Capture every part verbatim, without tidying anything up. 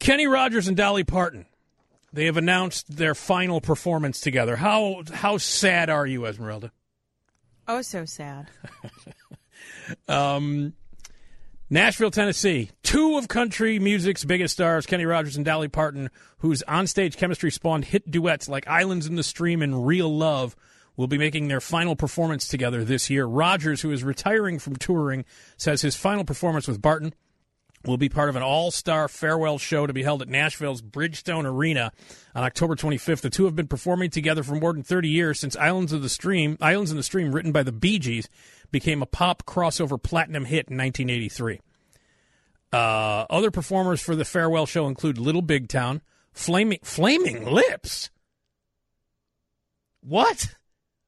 Kenny Rogers and Dolly Parton. They have announced their final performance together. How how sad are you, Esmeralda? Oh, so sad. um, Nashville, Tennessee. Two of country music's biggest stars, Kenny Rogers and Dolly Parton, whose onstage chemistry spawned hit duets like Islands in the Stream and Real Love, will be making their final performance together this year. Rogers, who is retiring from touring, says his final performance with Parton will be part of an all-star farewell show to be held at Nashville's Bridgestone Arena on October twenty-fifth. The two have been performing together for more than thirty years since Islands of the Stream, Islands in the Stream, written by the Bee Gees, became a pop crossover platinum hit in nineteen eighty-three. Uh, other performers for the farewell show include Little Big Town, Flaming Flaming Lips. What?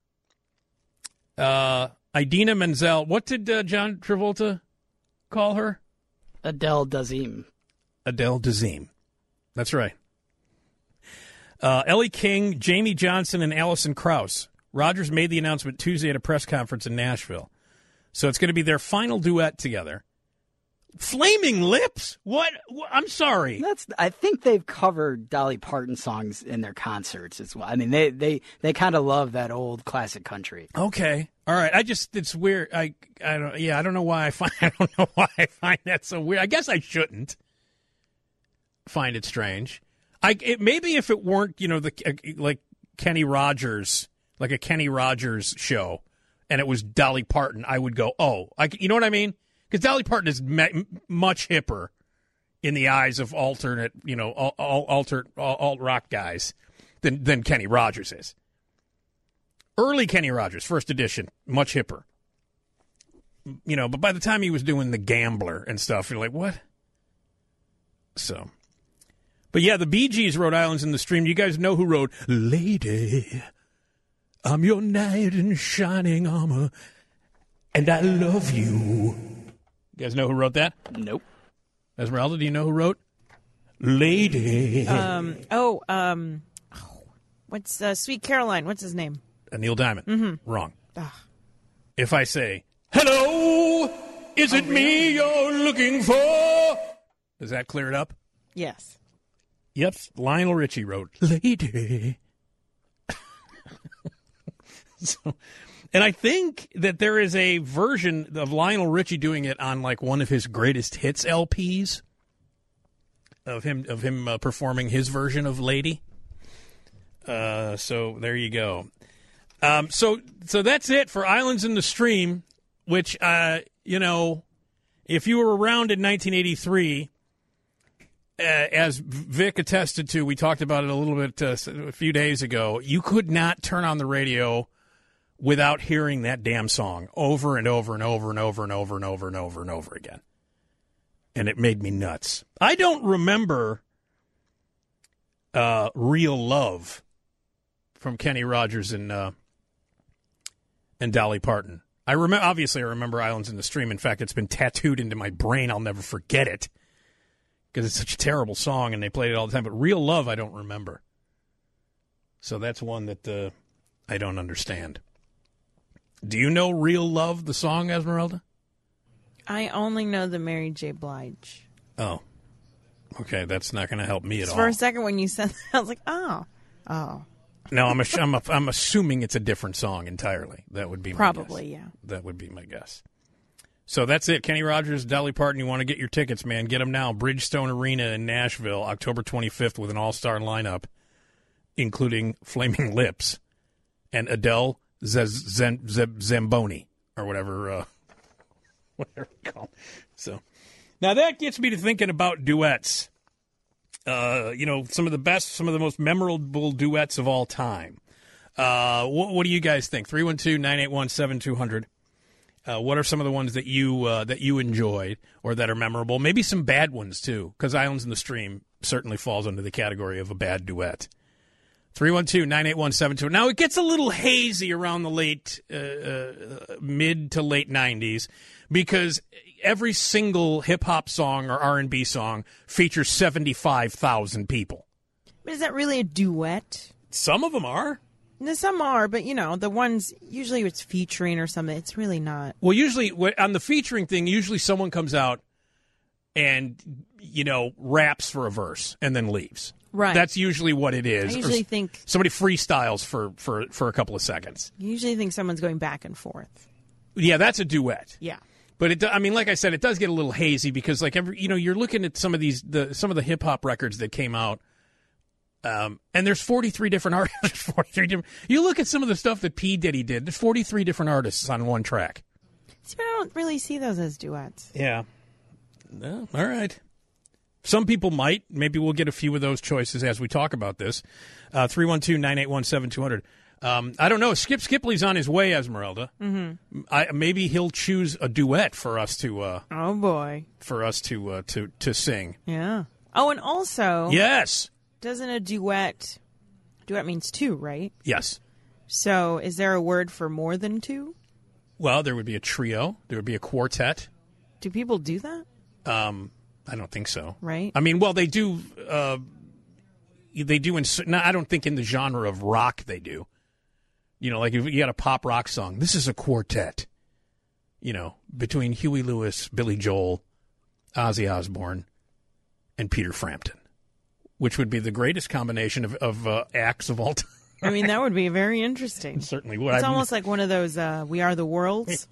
Uh, Idina Menzel. What did uh, John Travolta call her? Adele Dazeem. Adele Dazeem. That's right. Uh, Ellie King, Jamie Johnson, and Alison Krauss. Rogers made the announcement Tuesday at a press conference in Nashville. So it's going to be their final duet together. Flaming Lips? What? I'm sorry. That's. I think they've covered Dolly Parton songs in their concerts as well. I mean, they they, they kind of love that old classic country. Okay. All right. I just it's weird. I I don't. Yeah. I don't know why I find. I don't know why I find that so weird. I guess I shouldn't find it strange. I it, maybe if it weren't, you know, the like Kenny Rogers, like a Kenny Rogers show, and it was Dolly Parton, I would go, oh, I, you know what I mean? Because Dolly Parton is me- much hipper in the eyes of alternate, you know, alt, alt, alt rock guys than than Kenny Rogers is. Early Kenny Rogers, first edition, much hipper. You know, but by the time he was doing The Gambler and stuff, you're like, what? So, but yeah, the Bee Gees wrote Islands in the Stream. You guys know who wrote Lady, I'm your knight in shining armor, and I love you. You guys know who wrote that? Nope. Esmeralda, do you know who wrote Lady? Um. Oh. Um. Oh, what's uh, Sweet Caroline? What's his name? Uh, Neil Diamond. Mm-hmm. Wrong. Ugh. If I say, hello, is it oh, really? me you're looking for? Does that clear it up? Yes. Yep. Lionel Richie wrote Lady. so, and I think that there is a version of Lionel Richie doing it on like one of his greatest hits L Ps of him of him uh, performing his version of Lady. Uh, so there you go. Um, so so that's it for Islands in the Stream, which uh, you know, if you were around in nineteen eighty-three, uh, as Vic attested to, we talked about it a little bit uh, a few days ago. You could not turn on the radio without hearing that damn song over and over and over and over and over and over and over and over again. And it made me nuts. I don't remember uh, Real Love from Kenny Rogers and uh, and Dolly Parton. I remember, obviously, I remember Islands in the Stream. In fact, it's been tattooed into my brain. I'll never forget it because it's such a terrible song, and they played it all the time. But Real Love, I don't remember. So that's one that uh, I don't understand. Do you know Real Love, the song, Esmeralda? I only know the Mary J. Blige. Oh. Okay, that's not going to help me at all. For a second when you said that, I was like, oh. Oh. No, I'm, a, I'm, a, I'm assuming it's a different song entirely. That would be my Probably, guess. yeah. That would be my guess. So that's it. Kenny Rogers, Dolly Parton, you want to get your tickets, man. Get them now. Bridgestone Arena in Nashville, October twenty-fifth with an all-star lineup, including Flaming Lips and Adele Zamboni, or whatever, uh, whatever you call it. So, now that gets me to thinking about duets. Uh, you know, some of the best, some of the most memorable duets of all time. Uh, what, what do you guys think? three one two, nine eight one, seven two zero zero. Uh, what are some of the ones that you uh, that you enjoyed or that are memorable? Maybe some bad ones, too, because Islands in the Stream certainly falls under the category of a bad duet. three one two, nine eight one, seven two zero. Now, it gets a little hazy around the late, uh, uh, mid to late nineties because every single hip-hop song or R and B song features seventy-five thousand people. But is that really a duet? Some of them are. No, some are, but, you know, the ones, usually it's featuring or something. It's really not. Well, usually, on the featuring thing, usually someone comes out and, you know, raps for a verse and then leaves. Right. That's usually what it is. I usually Or think somebody freestyles for, for, for a couple of seconds. you usually think someone's going back and forth. Yeah, that's a duet. Yeah. But it, do- I mean, like I said, it does get a little hazy because, like, every, you know, you're looking at some of these, the some of the hip hop records that came out, um, and there's forty-three different artists. forty-three different. You look at some of the stuff that P Diddy did. There's forty-three different artists on one track. See, but I don't really see those as duets. Yeah. No, all right. Some people might. Maybe we'll get a few of those choices as we talk about this. Uh, three one two, nine eight one, seven two zero zero. Um, I don't know. Skip Skipley's on his way, Esmeralda. Mm-hmm. I, maybe he'll choose a duet for us to uh, Oh, boy. for us to uh, to to sing. Yeah. Oh, and also, Yes. doesn't a duet, duet means two, right? Yes. So is there a word for more than two? Well, there would be a trio. There would be a quartet. Do people do that? Um, I don't think so. Right. I mean, well, they do. Uh, they do in. No, I don't think in the genre of rock they do. You know, like if you got a pop rock song, this is a quartet. You know, between Huey Lewis, Billy Joel, Ozzy Osbourne, and Peter Frampton, which would be the greatest combination of, of uh, acts of all time. I mean, that would be very interesting. Certainly would. It's I mean, almost like one of those uh, We Are the Worlds.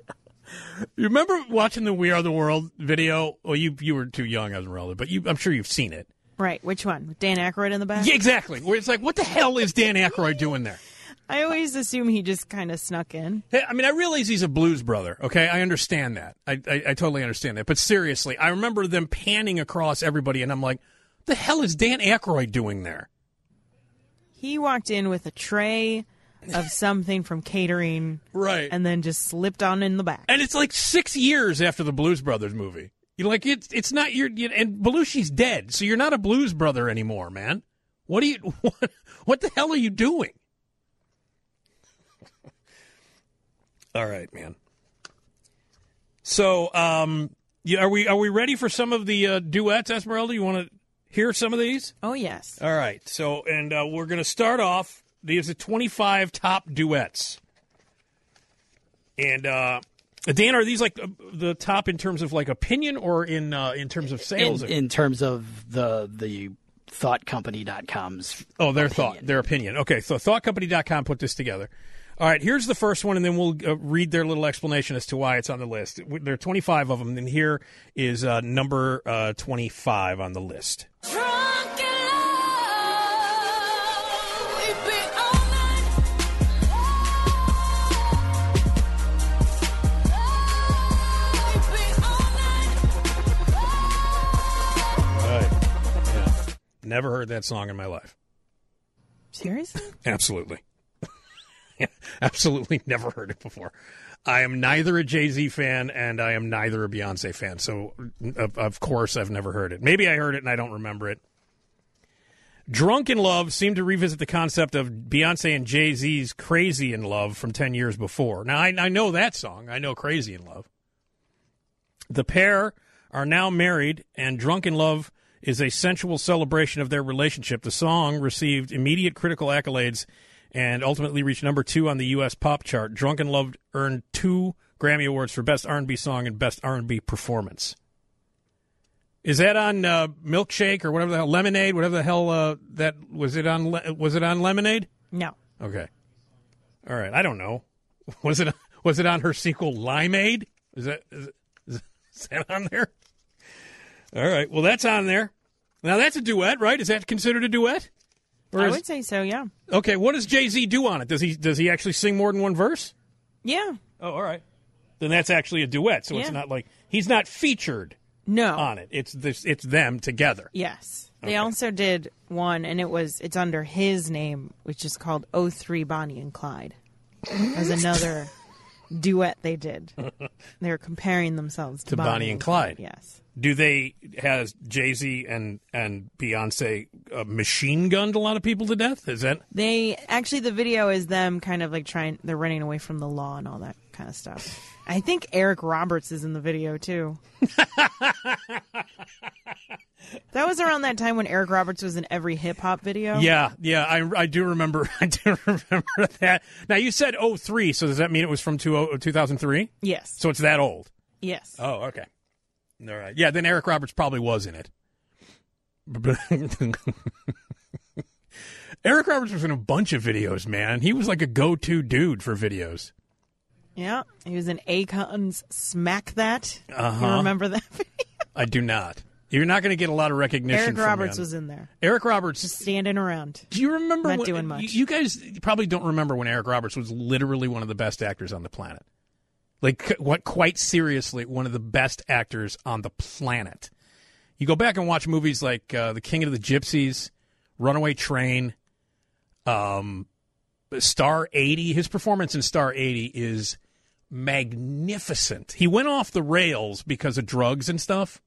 You remember watching the We Are the World video? Well, you you were too young, Esmeralda, but you, I'm sure you've seen it. Right. Which one? With Dan Aykroyd in the back? Yeah, exactly. Where it's like, what the hell is Dan Aykroyd doing there? I always assume he just kind of snuck in. Hey, I mean, I realize he's a blues brother, okay? I understand that. I, I, I totally understand that. But seriously, I remember them panning across everybody, and I'm like, what the hell is Dan Aykroyd doing there? He walked in with a tray of something from catering. Right. And then just slipped on in the back. And it's like six years after the Blues Brothers movie. You're like, it's it's not your, you, and Belushi's dead, so you're not a blues brother anymore, man. What do you, what, what the hell are you doing? All right, man. So, um, yeah, are we are we ready for some of the uh, duets, Esmeralda? You want to hear some of these? Oh, yes. All right. So, and uh, we're going to start off. These are twenty-five top duets. And uh, Dan, are these like uh, the top in terms of like opinion or in uh, in terms of sales? In, in terms of the the thought company dot com's Oh, their opinion. thought, their opinion. Okay, so thought company dot com put this together. All right, here's the first one, and then we'll uh, read their little explanation as to why it's on the list. There are twenty-five of them, and here is uh, number uh, twenty-five on the list. Drunk in love, we be all night. We be all night. Right. Yeah. Never heard that song in my life. Seriously? Absolutely. Absolutely never heard it before. I am neither a Jay-Z fan and I am neither a Beyonce fan. So, of, of course, I've never heard it. Maybe I heard it and I don't remember it. Drunk in Love seemed to revisit the concept of Beyonce and Jay-Z's Crazy in Love from ten years before. Now, I, I know that song. I know Crazy in Love. The pair are now married, and Drunk in Love is a sensual celebration of their relationship. The song received immediate critical accolades and ultimately reached number two on the U S pop chart. Drunk in Love earned two Grammy Awards for Best R and B Song and Best R and B Performance. Is that on uh, Milkshake or whatever the hell, Lemonade, whatever the hell uh, that was it on? Le- was it on Lemonade? No. Okay. All right. I don't know. Was it was it on her sequel Limeade? Is that is, is that on there? All right. Well, that's on there. Now that's a duet, right? Is that considered a duet? Or I is- would say so, yeah. Okay, what does Jay-Z do on it? Does he does he actually sing more than one verse? Yeah. Oh, all right. Then that's actually a duet, so it's Yeah. not like he's not featured No. on it. It's this it's them together. Yes. They Okay. also did one, and it was it's under his name, which is called oh three Bonnie and Clyde. As another duet they did. They were comparing themselves to, To Bonnie and Clyde. Yes. Do they has Jay-Z and and Beyonce uh, machine gunned a lot of people to death? Is that They actually the video is them kind of like trying they're running away from the law and all that kind of stuff. I think Eric Roberts is in the video too. That was around that time when Eric Roberts was in every hip hop video. Yeah, yeah, I, I do remember I do remember that. Now you said oh three, so does that mean it was from two thousand three? Yes. So it's that old. Yes. Oh, okay. All right. Yeah, then Eric Roberts probably was in it. Eric Roberts was in a bunch of videos, man. He was like a go-to dude for videos. Yeah, he was in Akon's Smack That. Uh-huh. You remember that video? I do not. You're not going to get a lot of recognition Eric from Roberts him. was in there. Eric Roberts. Just standing around. Do you remember? Not when, doing much. You guys probably don't remember when Eric Roberts was literally one of the best actors on the planet. Like, what? Quite seriously, one of the best actors on the planet. You go back and watch movies like uh, The King of the Gypsies, Runaway Train, um, Star eighty. His performance in Star eighty is magnificent. He went off the rails because of drugs and stuff.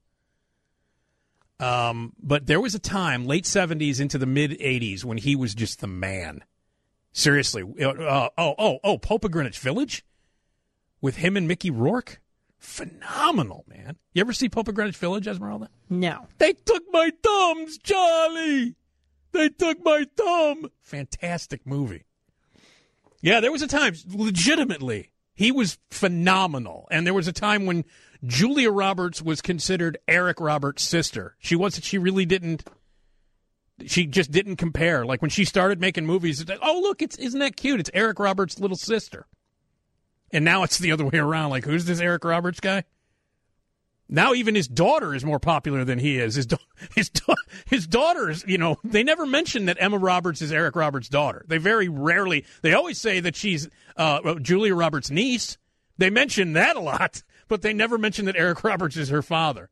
Um, but there was a time, late seventies into the mid eighties, when he was just the man. Seriously. Uh, oh, oh, oh, Pope of Greenwich Village? With him and Mickey Rourke? Phenomenal, man. You ever see Pope of Greenwich Village, Esmeralda? No. They took my thumbs, Charlie! They took my thumb! Fantastic movie. Yeah, there was a time, legitimately, he was phenomenal. And there was a time when Julia Roberts was considered Eric Roberts' sister. She wasn't, she really didn't, she just didn't compare. Like when she started making movies, it's like, oh, look, it's, isn't that cute? It's Eric Roberts' little sister. And now it's the other way around. Like, who's this Eric Roberts guy? Now even his daughter is more popular than he is. His, da- his, da- his daughters, you know, they never mention that Emma Roberts is Eric Roberts' daughter. They very rarely, they always say that she's uh, Julia Roberts' niece. They mention that a lot. But they never mentioned that Eric Roberts is her father.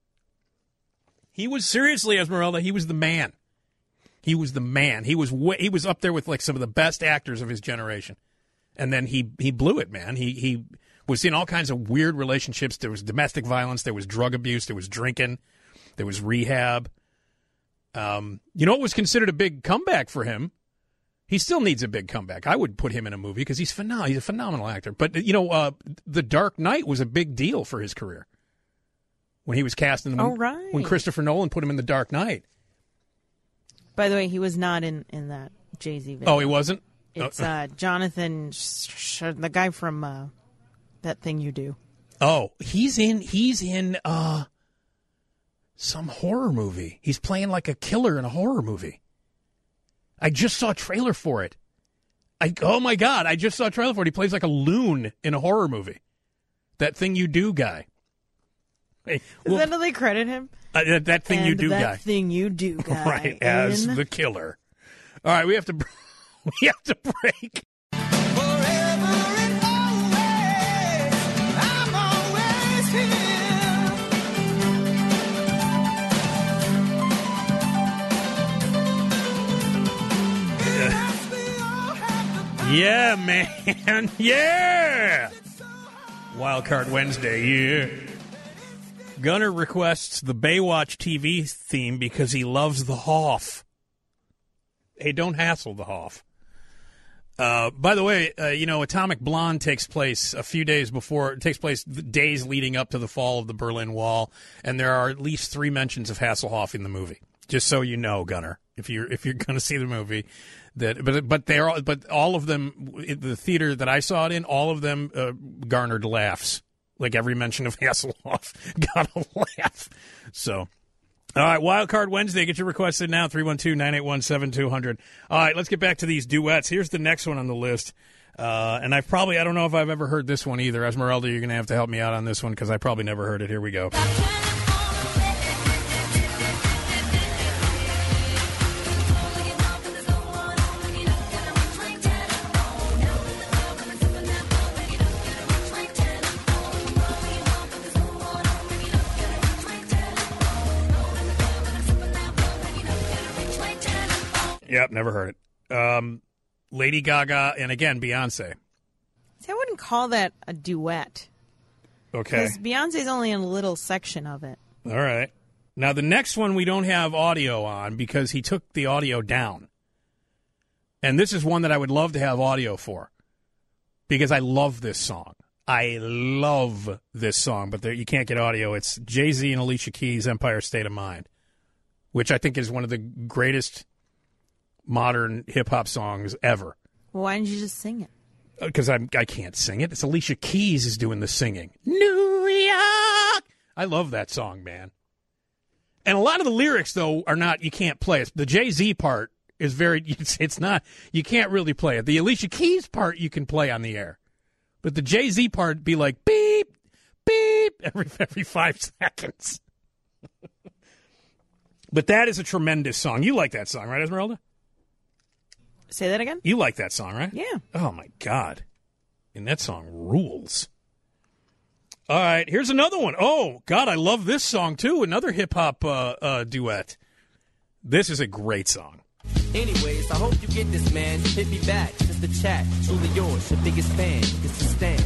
He was, seriously, Esmeralda, he was the man. He was the man. He was way, he was up there with like some of the best actors of his generation. And then he he blew it, man. He he was in all kinds of weird relationships. There was domestic violence. There was drug abuse. There was drinking. There was rehab. Um, you know what was considered a big comeback for him? He still needs a big comeback. I would put him in a movie because he's phenomenal. He's a phenomenal actor. But, you know, uh, The Dark Knight was a big deal for his career. When he was cast in the Oh, movie. right. When Christopher Nolan put him in The Dark Knight. By the way, he was not in, in that Jay-Z video. Oh, he wasn't? It's uh, Jonathan, Sh- Sh- the guy from uh, That Thing You Do. Oh, he's in, he's in uh, some horror movie. He's playing like a killer in a horror movie. I just saw a trailer for it. I oh my god! I just saw a trailer for it. He plays like a loon in a horror movie. That Thing You Do guy. Hey, Is well, that how they credit him? uh, that, that Thing and You Do that guy, Thing You Do guy. right? As in- the killer. All right, we have to we have to break. Forever and always, I'm always here. Yeah, man. Yeah. Wildcard Wednesday, yeah. Gunner requests the Baywatch T V theme because he loves the Hoff. Hey, don't hassle the Hoff. Uh, by the way, uh, you know, Atomic Blonde takes place a few days before, it takes place the days leading up to the fall of the Berlin Wall, and there are at least three mentions of Hasselhoff in the movie. Just so you know, Gunner, if you're if you're going to see the movie, that but but they are but all of them, the theater that I saw it in, all of them uh, garnered laughs. Like every mention of Hasselhoff got a laugh. So. All right, Wildcard Wednesday. Get your requests in now, three one two, nine eight one, seven two zero zero. All right, let's get back to these duets. Here's the next one on the list. Uh, and I've probably, I don't know if I've ever heard this one either. Esmeralda, you're going to have to help me out on this one because I probably never heard it. Here we go. Yep, never heard it. Um, Lady Gaga and, again, Beyonce. See, I wouldn't call that a duet. Okay. Because Beyonce's only in a little section of it. All right. Now, the next one we don't have audio on because he took the audio down. And this is one that I would love to have audio for because I love this song. I love this song, but there, you can't get audio. It's Jay-Z and Alicia Keys' Empire State of Mind, which I think is one of the greatest modern hip-hop songs ever. Well, why didn't you just sing it? Because I I can't sing it. It's Alicia Keys is doing the singing. New York! I love that song, man. And a lot of the lyrics, though, are not, you can't play it. The Jay-Z part is very, it's, it's not, you can't really play it. The Alicia Keys part you can play on the air. But the Jay-Z part be like, beep, beep, every, every five seconds. But that is a tremendous song. You like that song, right, Esmeralda? Say that again? You like that song, right? Yeah. Oh, my God. And that song rules. All right, here's another one. Oh, God, I love this song, too. Another hip-hop uh, uh, duet. This is a great song. Anyways, I hope you get this, man. Hit me back, just the chat. Truly yours, your biggest fan. It's a stand.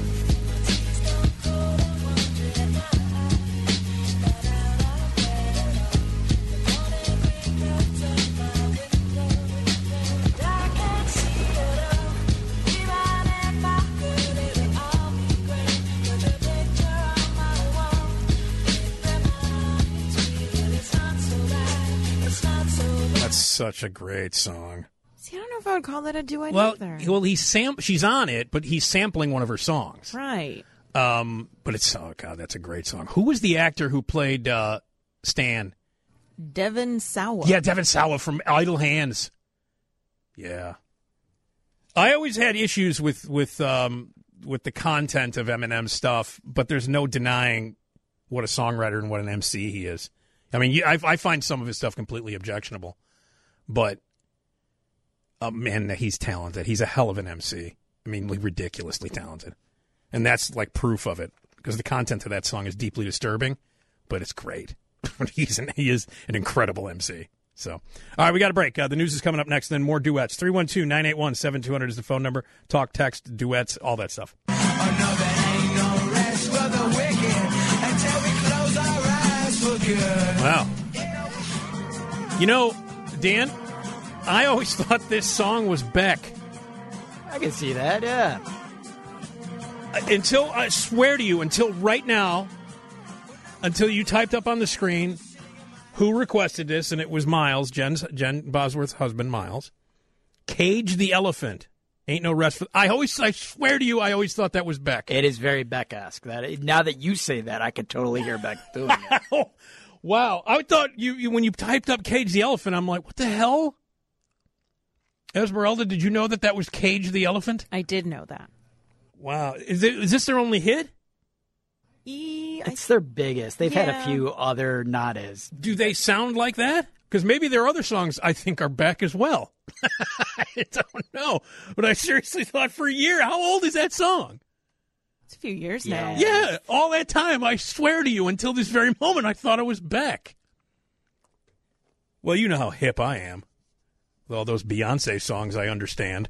Such a great song. See, I don't know if I would call that a duet Well, either. well, he's sam- she's on it, but he's sampling one of her songs. Right. Um, but it's oh god, that's a great song. Who was the actor who played uh, Stan? Devin Sawa. Yeah, Devin Sawa from Idle Hands. Yeah, I always had issues with with um, with the content of Eminem's stuff, but there's no denying what a songwriter and what an M C he is. I mean, I, I find some of his stuff completely objectionable. But, uh, man, he's talented. He's a hell of an M C. I mean, like, ridiculously talented. And that's, like, proof of it. Because the content of that song is deeply disturbing, but it's great. he's an, he is an incredible M C. So, all right, we got a break. Uh, the news is coming up next, then more duets. three one two, nine eight one, seven two zero zero is the phone number. Talk, text, duets, all that stuff. Oh, no, there ain't no rest for the wicked until we close our eyes for good. Wow. You know, Dan, I always thought this song was Beck. I can see that, yeah. Until, I swear to you, until right now, until you typed up on the screen who requested this, and it was Miles, Jen's, Jen Bosworth's husband, Miles. Cage the Elephant. Ain't no rest for... I always, I swear to you, I always thought that was Beck. It is very Beck-esque. That, now that you say that, I could totally hear Beck doing it. Wow. I thought you, you when you typed up Cage the Elephant, I'm like, what the hell? Esmeralda, did you know that that was Cage the Elephant? I did know that. Wow. Is, it, is this their only hit? E- I- It's their biggest. They've had a Yeah. few other not as. Do they sound like that? Because maybe their other songs, I think, are Beck as well. I don't know. But I seriously thought for a year, how old is that song? It's a few years Yeah. now. Yeah, all that time, I swear to you, until this very moment, I thought it was Beck. Well, you know how hip I am. With all those Beyonce songs, I understand.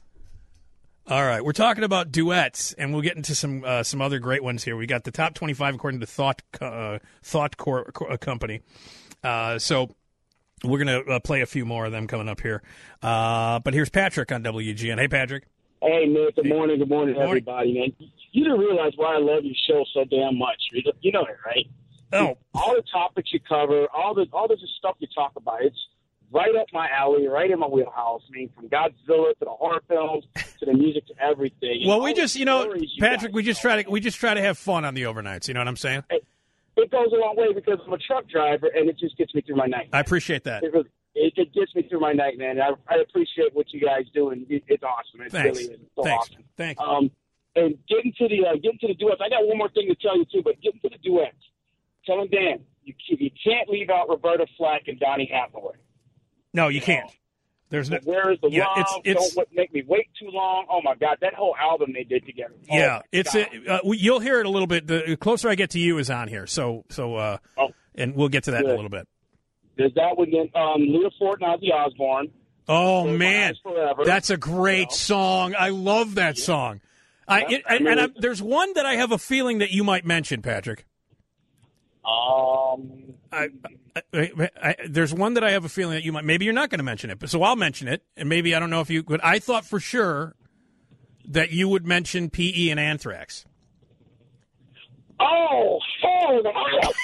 All right, we're talking about duets, and we'll get into some uh, some other great ones here. We got the top twenty-five according to Thought uh, Thought Core, Core Company. Uh, so we're going to uh, play a few more of them coming up here. Uh, but here's Patrick on W G N. Hey, Patrick. Hey, man, good morning, good morning, Morning. everybody, man. You didn't realize why I love your show so damn much. You know that, right? Oh, All the topics you cover, all the all this stuff you talk about, it's right up my alley, right in my wheelhouse. I mean, from Godzilla to the horror films to the music to everything. well, And we all just, the you know, stories you Patrick, guys we just tell. try to we just try to have fun on the overnights. You know what I'm saying? It goes a long way because I'm a truck driver, and it just gets me through my night. I appreciate that. It, really, it, it gets me through my night, man. I, I appreciate what you guys do, and it, it's awesome. It Thanks. really is. It's so Thanks. awesome. Thanks. Um, and getting to the uh, getting to the duets, I got one more thing to tell you too. But getting to the duets, telling Dan you you can't leave out Roberta Flack and Donny Hathaway. No, you can't. There's no. But where is the Yeah, love? it's- it's- Don't wa- make me wait too long. Oh my God, that whole album they did together. Oh, Yeah, my it's God. a, uh, we- you'll hear it a little bit. The closer I get to you is on here, so so uh, Oh. and we'll get to that in a Good. little bit. There's that one. Then um, Leah Ford and Ozzy Osbourne. Oh Close My man, Eyes Forever. that's a great You know? song. I love that song. I Yeah, it, I and, mean, and I, it- there's one that I have a feeling that you might mention, Patrick. Um, I, I, I, I, there's one that I have a feeling that you might. Maybe you're not going to mention it, but so I'll mention it, and maybe I don't know if you. But I thought for sure that you would mention P E and Anthrax. oh, oh, oh,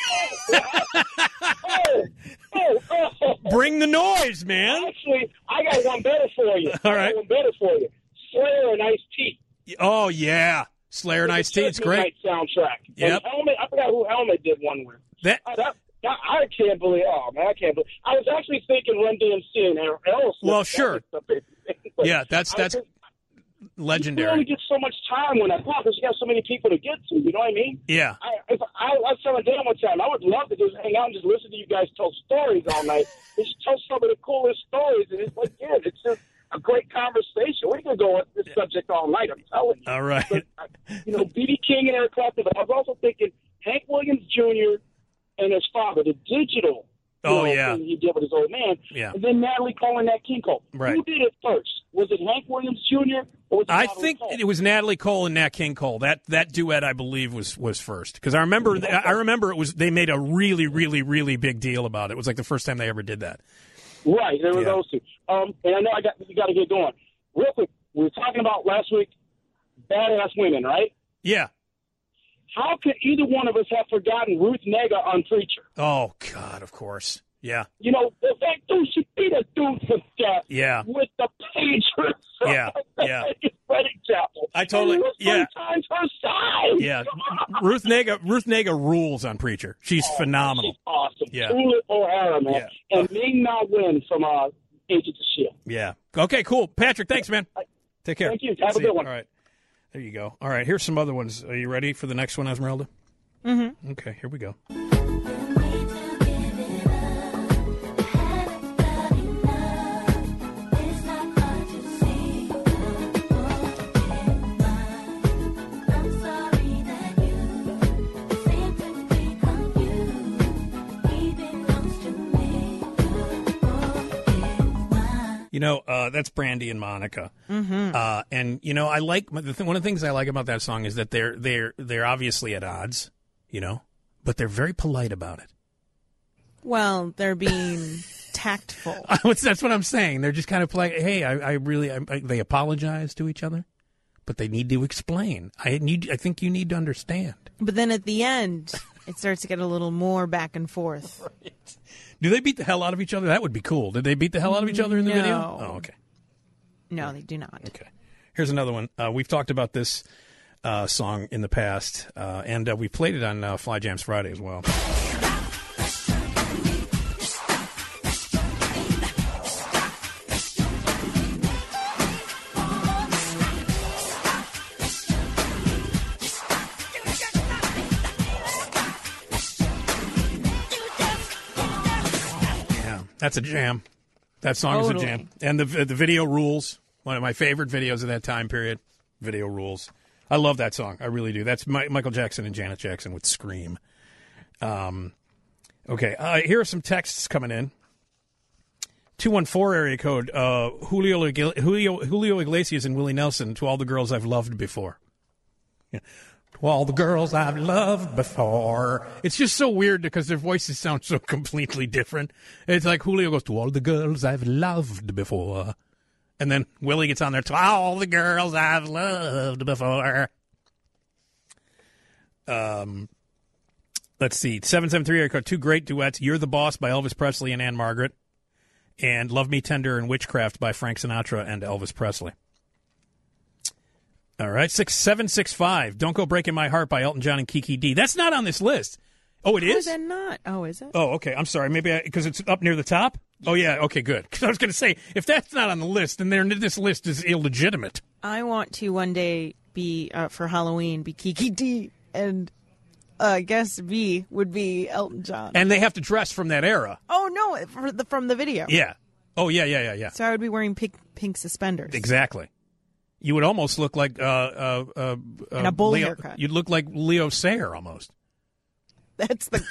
oh, oh, oh. Bring the noise, man. Actually, I got one better for you. All I right. got one better for you. Slayer and Ice-T. Oh yeah, Slayer and Ice T. It's great. Night soundtrack. Yep. And Helmet, I forgot forgot who Helmet did one with. That I, that, that, I can't believe. Oh man, I can't believe. I was actually thinking Run D M C and Aerosmith. Well, sure. But yeah, that's that's I, legendary. You only get so much time when I talk because you have so many people to get to. You know what I mean? Yeah. I, if I, I was telling Dan one time, I would love to just hang out and just listen to you guys tell stories all night. Just tell some of the coolest stories, and it's like, yeah, it's just a great conversation. We can go with this subject all night. I'm telling you. All right. But, you know, B B King and Eric Clapton. But I was also thinking Hank Williams Junior and his father, the digital. You Oh, know, yeah. thing he did with his old man. Yeah. And then Natalie Cole and Nat King Cole. Right. Who did it first? Was it Hank Williams Junior or was it I Natalie think Cole? it was Natalie Cole and Nat King Cole. That that duet, I believe, was was first because I remember I remember it was they made a really really really big deal about it. It was like the first time they ever did that. Right, there were Yeah. those two. Um, and I know I got you got to get going real quick. We were talking about last week, badass women, right? Yeah. How could either one of us have forgotten Ruth Nega on Preacher? Oh God, of course. Yeah. You know, that dude should be the dude for death. Yeah. With the pagers. Yeah, yeah. Wedding chapel. I totally- And he was yeah. three times her size. Yeah. Ruth Nega Ruth Nega rules on Preacher. She's phenomenal. She's awesome. Yeah. Tulip O'Hara, man. Yeah. And Ming Na Wen from uh, Agents of S H I E L D. Yeah. Okay, cool. Patrick, thanks, man. Take care. Thank you. Have a See good you. one. All right. There you go. All right, here's some other ones. Are you ready for the next one, Esmeralda? Mm-hmm. Okay, here we go. You know, uh, that's Brandy and Monica, Mm-hmm. uh, and you know, I like the th- one of the things I like about that song is that they're they're they're obviously at odds, you know, but they're very polite about it. Well, they're being tactful. That's what I'm saying. They're just kind of like, hey, I, I really, I, I, they apologize to each other, but they need to explain. I need, I think you need to understand. But then at the end, it starts to get a little more back and forth. Right. Do they beat the hell out of each other? That would be cool. Did they beat the hell out of each other in the No. video? Oh, okay. No, they do not. Okay. Here's another one. Uh, we've talked about this uh, song in the past, uh, and uh, we played it on uh, Fly Jams Friday as well. Yeah, that's a jam. That song is a Totally. jam. And the the video rules. One of my favorite videos of that time period. Video rules. I love that song. I really do. That's Mi- Michael Jackson and Janet Jackson with Scream. Um, okay, uh, here are some texts coming in. two one four area code. Uh, Julio, Igl- Julio, Julio Iglesias and Willie Nelson, to all the girls I've loved before. Yeah. To all the girls I've loved before. It's just so weird because their voices sound so completely different. It's like Julio goes, to all the girls I've loved before. And then Willie gets on there, to all the girls I've loved before. Um, let's see. seven seven three area code, two great duets. You're the Boss by Elvis Presley and Ann Margaret. And Love Me Tender and Witchcraft by Frank Sinatra and Elvis Presley. All right, six seven six five. Don't Go Breaking My Heart by Elton John and Kiki D. That's not on this list. Oh, it How is? is that not? Oh, is it? Oh, okay. I'm sorry. Maybe because it's up near the top. Oh, yeah. Okay, good. Because I was going to say, if that's not on the list, then they're- this list is illegitimate. I want to one day be, uh, for Halloween, be Kiki D, and uh, guess B would be Elton John. And they have to dress from that era. oh, no, for the, from the video. Yeah. Oh, yeah, yeah, yeah, yeah. So I would be wearing pink, pink suspenders. Exactly. You would almost look like uh, uh, uh, uh, And a bull Leo, haircut. You'd look like Leo Sayer almost. That's the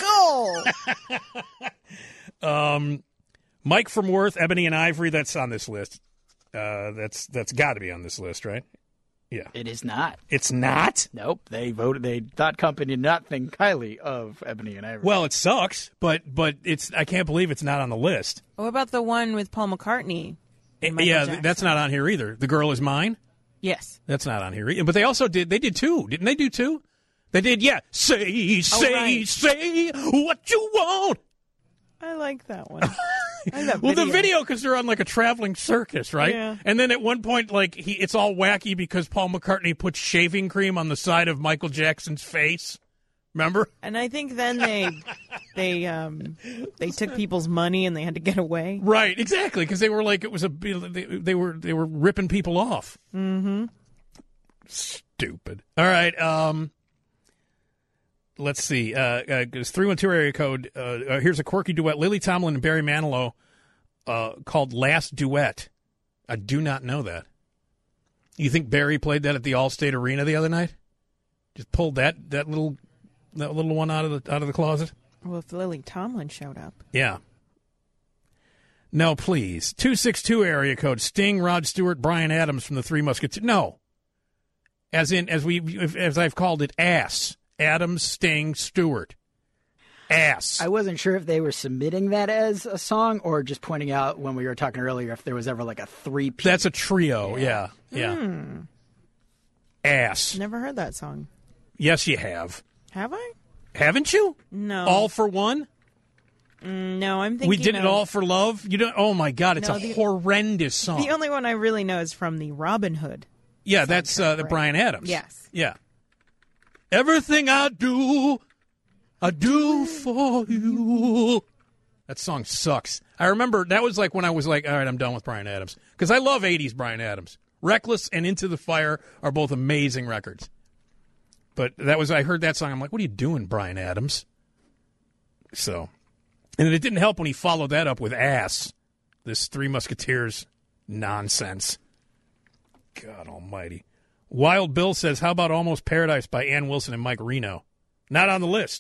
goal. Um, Mike from Worth, Ebony and Ivory. That's on this list. Uh, that's that's got to be on this list, right? Yeah. It is not. It's not. Nope. They voted. They thought company did not think highly of Ebony and Ivory. Well, it sucks, but but it's. I can't believe it's not on the list. What about the one with Paul McCartney? and Michael yeah, Jackson? that's not on here either. The Girl Is Mine. Yes. That's not on here. Either. But they also did. They did two, didn't they? Do two? They did. Yeah. Say, say, right. say what you want. I like that one. I like that Well, video. the video because they're on like a traveling circus, right? Yeah. And then at one point, like he, it's all wacky because Paul McCartney puts shaving cream on the side of Michael Jackson's face. Remember? And I think then they they um they took people's money and they had to get away. Right, exactly, because they were like it was a they, they were they were ripping people off. Mm-hmm. Stupid. All right. Um, let's see. Uh, uh, it's three one two area code. Uh, uh, here's a quirky duet: Lily Tomlin and Barry Manilow, uh, called "Last Duet." I do not know that. You think Barry played that at the Allstate Arena the other night? Just pulled that that little that little one out of the out of the closet? Well, if Lily Tomlin showed up. Yeah. No, please. two six two area code. Sting, Rod Stewart, Bryan Adams from the Three Musketeers. No. As in, as we, as I've called it, ass. Adams, Sting, Stewart. Ass. I wasn't sure if they were submitting that as a song or just pointing out when we were talking earlier if there was ever like a three-piece. That's a trio, yeah. Yeah. yeah. Hmm. Ass. Never heard that song. Yes, you have. Have I? Haven't you? No. All for One? Mm, no, I'm thinking We Did of, It All for Love? You don't. Oh, my God, it's No, a the- horrendous song. The only one I really know is from the Robin Hood. yeah, that's uh, the right? Bryan Adams. Yes. Yeah. Everything I do, I do for you. That song sucks. I remember that was like when I was like, all right, I'm done with Bryan Adams. Because I love eighties Bryan Adams. Reckless and Into the Fire are both amazing records. But that was, I heard that song, I'm like, what are you doing, Bryan Adams? So, and it didn't help when he followed that up with Ass. This Three Musketeers nonsense. God almighty. Wild Bill says, how about Almost Paradise by Ann Wilson and Mike Reno? Not on the list.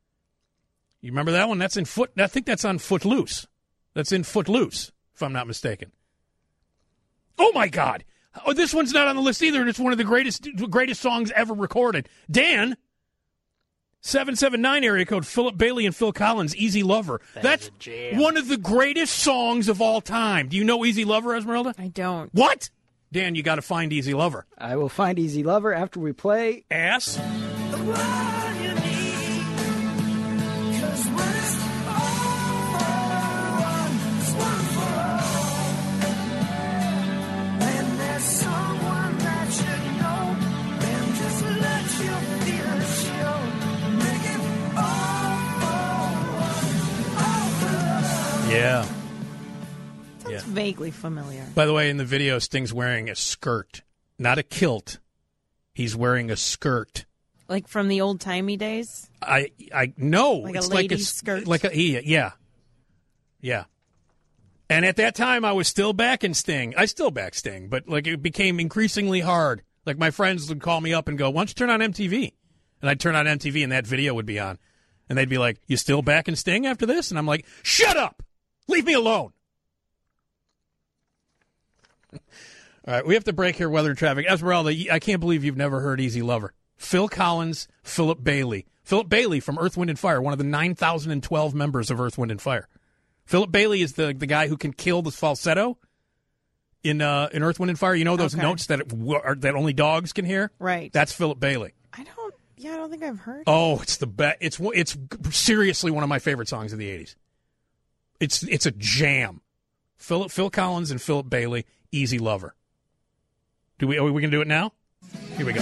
You remember that one? That's in Foot. I think that's on Footloose. That's in Footloose, if I'm not mistaken. Oh, my God. Oh, this one's not on the list either, and it's one of the greatest greatest songs ever recorded. Dan, seven seven nine area code, Philip Bailey and Phil Collins, Easy Lover. That That's is a jam. one of the greatest songs of all time. Do you know Easy Lover, Esmeralda? I don't. What? Dan, you got to find Easy Lover. I will find Easy Lover after we play. Ass. Yeah. Sounds Yeah. vaguely familiar. By the way, in the video, Sting's wearing a skirt, not a kilt. He's wearing a skirt. Like from the old timey days? I I know Like a it's like a lady's skirt? like a yeah yeah yeah. And at that time, I was still backing Sting. I still back Sting, but like it became increasingly hard. Like my friends would call me up and go, "Why don't you turn on M T V?" And I'd turn on M T V, and that video would be on, and they'd be like, "You still backing Sting after this?" And I'm like, "Shut up, leave me alone." All right, we have to break here. Weather and traffic. Esmeralda, I can't believe you've never heard Easy Lover. Phil Collins, Philip Bailey. Philip Bailey from Earth, Wind, and Fire, one of the nine thousand twelve members of Earth, Wind, and Fire. Philip Bailey is the, the guy who can kill the falsetto in uh, in Earth, Wind, and Fire. You know those Okay. notes that are, that only dogs can hear? Right. That's Philip Bailey. I don't, yeah, I don't think I've heard. Oh, it's the best. It's it's seriously one of my favorite songs of the eighties. It's it's a jam. Phil Phil Collins and Philip Bailey, Easy Lover. Do we? Are we going to do it now? Here we go.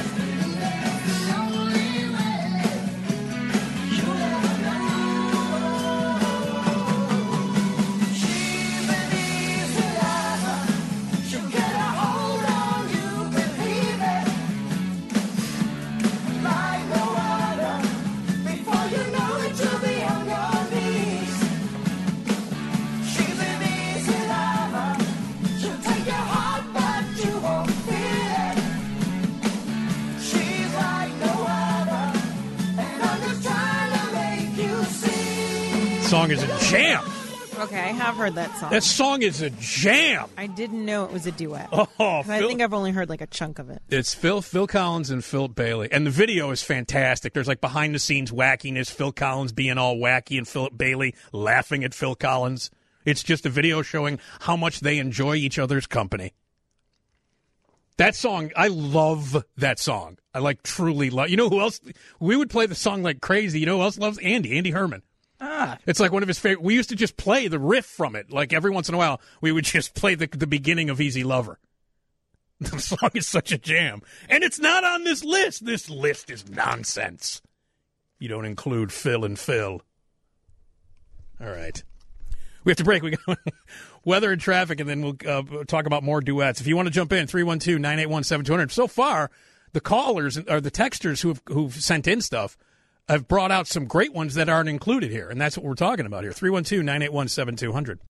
Song is a jam. Okay, I have heard that song. That song is a jam. I didn't know it was a duet. Oh, 'Cause I Phil- think I've only heard like a chunk of it. It's Phil Phil Collins and Philip Bailey, and the video is fantastic. There's like behind the scenes wackiness, Phil Collins being all wacky, and Philip Bailey laughing at Phil Collins. It's just a video showing how much they enjoy each other's company. That song, I love that song. I like truly love. You know who else? We would play the song like crazy. You know who else loves Andy? Andy Herman. Ah, It's like one of his favorite. We used to just play the riff from it. Like every once in a while, we would just play the the beginning of Easy Lover. The song is such a jam. And it's not on this list. This list is nonsense. You don't include Phil and Phil. All right. We have to break. We got weather and traffic, and then we'll uh, talk about more duets. If you want to jump in, three one two, nine eight one, seven two zero zero. So far, the callers or the texters who've, who've sent in stuff have brought out some great ones that aren't included here, and that's what we're talking about here. three one two, nine eight one, seven two zero zero.